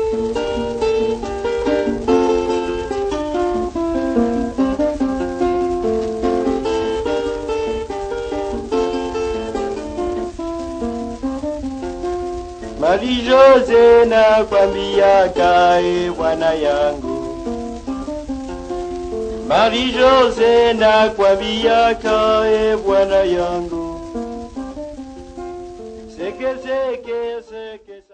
Marie Jose nakwambia kae bwana yangu. Marie Jose nakwambia kae bwana yangu. Seke seke seke